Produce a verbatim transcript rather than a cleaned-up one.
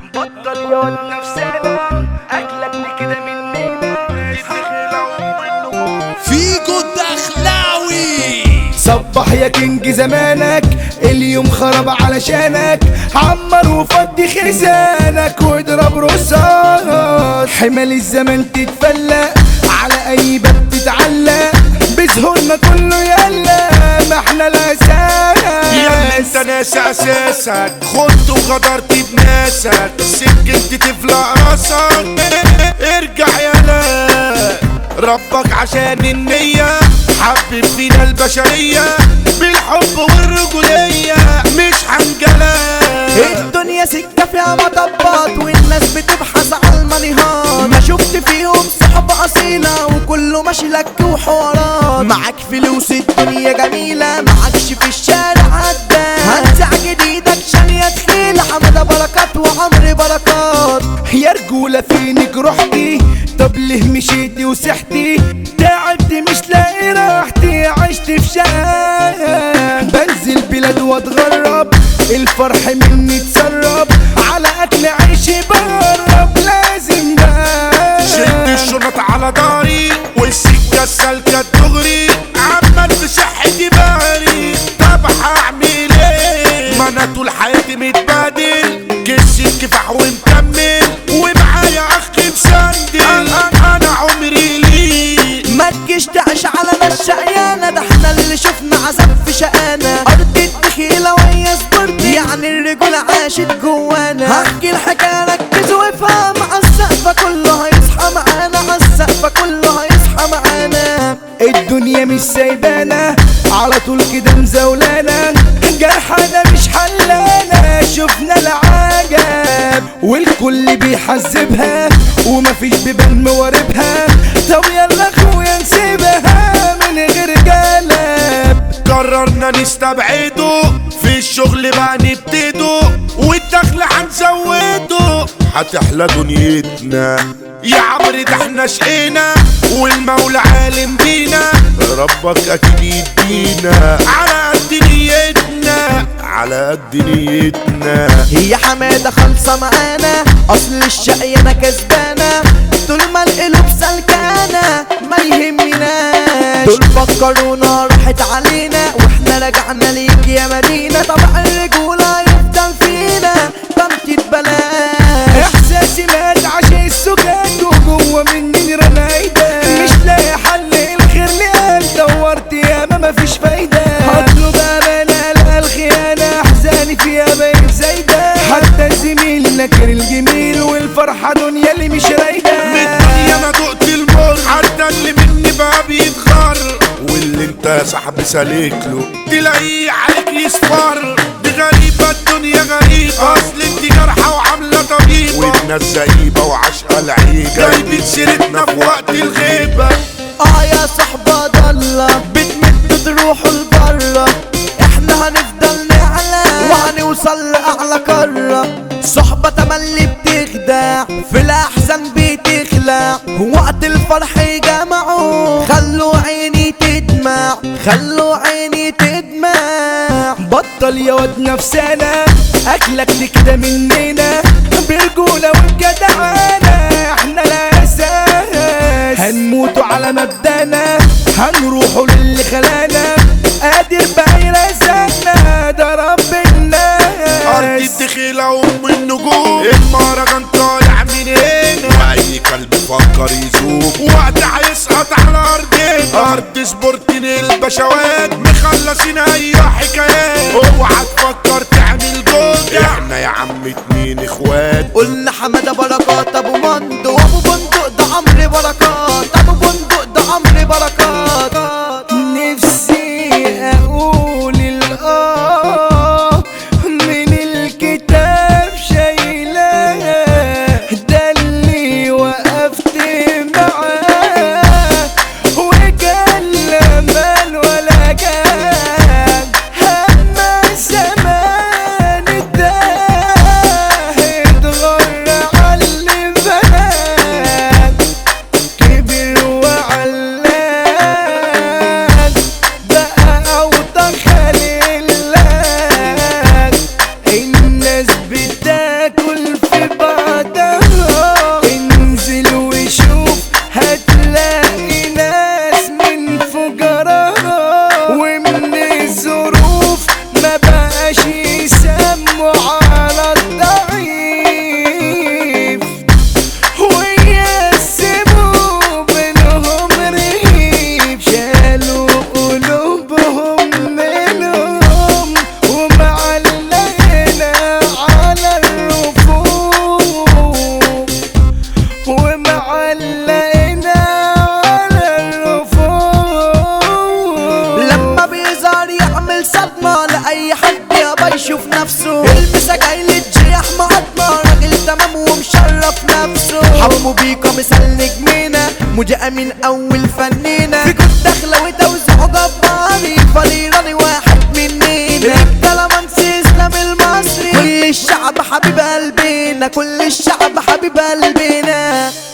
بطل يقعد نفسنا اكلك كده مننا فيكو الدخلاوي. صبح يا كينج زمانك اليوم خرب علشانك، عمر وفضي خزانك واضرب رصاص. حمل الزمن تتفلق على اي باب تتعلق، بسهولنا كله يلا ما احنا الاساس. يلا انت ناس اساسك، خدت وغدرت بناسك، سكنت تفلق راسك. ارجع يلا ربك عشان النية حبب فينا البشرية بالحب والرجولية مش حنجلة. الدنيا سكة فيها مطبات والناس بتبحث على المنهار، ما شفت فيهم صحبة أصيلة وكله ماشي لك وحوارات. معاك فلوس الدنيا جميلة، معاكش في الشارع عداد، هنزع جديدك عشان يا تخيل حمادة بركات وعمري بركات. يا رجولة فينك رحتي؟ طب ليه مشيتي وسحتي؟ تعبت مش لاقي راحتي، عشت في شقاق. بنزل بلاد واتغرب، الفرح مني تسرب، على اكل عيشي بقرب لازم بقى. شد الشنط على داري والسكة السالكة الدغري، عمال في صحتي باري. طب هعمل ايه؟ ما انا طول حياتي متبادل، كيس الكفاح ومكمل ومعايا اخ مسندل. انا انا عمري ليه ما تجيش تعيش على ناس شقيانة، ده احنا اللي شفنا عذاب في شقانا. أرض الدخيلة وهي صبرتي، يعني الرجولة عاشت جوانا. هحكي الحكاية ركز وافهم، عالسقفة كله هيصحى معانا، عالسقفة كله هيصحى معانا. الدنيا مش سايبانا على طول كده مزولانا، جرحنا مش حلانا، شفنا العجب والكل بيحذبها ومفيش بيبان مواربها. طب يلا اخويا نسيبها من غير جلب. قررنا نستبعده، في الشغل بقى نبتدو والدخل هنزوده. هتحلى دنيتنا يا عمري، ده احنا شقينا والمولى عالم بينا. ربك اكيد يدينا على قد نيتنا، على قد نيتنا. هي حمادة خالصة معانا، أصل الشقيانة كسبانة، طول ما القلوب سلكانة ما يهمناش. دول فكرونا راحت علينا واحنا رجعنا ليك يا مدينة. طبع الرجولة يفضل فينا طنطة بلاش. احساسي مات عشان السكات وجوه مني رمايدة، مش لاقي حل الخير لقال دورت ياما مفيش فايدة. هطلب امانة القى الخيانة، احزاني فيها بقت زايدة. حتى الزميل نكر الجميل والفرحة دنيا اللي مش رايدة. من الدنيا انا دقت المر، حتى اللي مني بقى بيتغر، واللي انت يا صاحبي سالكله تلاقيه عليك يصفر. دي غريبة الدنيا غريبة، اصل انت جارحة وعاملة طبيبة، والناس زئيبة وعشقة لعيبة، جايبين سيرتنا في وقت الغيبة. اه يا صحبة ضالة بتمدوا تروحوا لبرا، احنا هنفضل نعلى وهنوصل لأعلى قارة. صحبة تملي بتخدع، في الأحزان بتخلع، وقت الفرح يجمعوا. خلوا عيني تدمع، خلوا عيني تدمع. بطل يا واد نفسنا اكلك دي كده مننا، برجولة وبجدعانة احنا الاساس. هنموتوا على مبدأنا، هنروحوا للي خلانا، قادر بقى يرزقنا ده رب الناس. ارض الدخيلة وام النجوم، المهرجان طالع من هنا، واي كلب فكر يزوم وقت هيسقط على ارضنا. ارض سبورتين البشوات مخلصين اي حكايات، اوعى تفكر تعمل جوج، احنا يا عم اتنين اخوات. قلنا حمادة بركات ابو مندو وابو بندق ده عمري بركات، ابو بندق ده عمري بركات. نفسي اقول الاه من الكتاب شايلاه، ده اللي وقفت معاه وكان لا مال ولا جاه. هما الزمان ده اتغر عاللي فات، مثال نجمينا مجاء من اول فنينا في كنت داخله وتوزيع جباري فليراني واحد مننا الكلامانس اسلام المصري كل الشعب حبيب قلبنا كل الشعب حبيب قلبنا.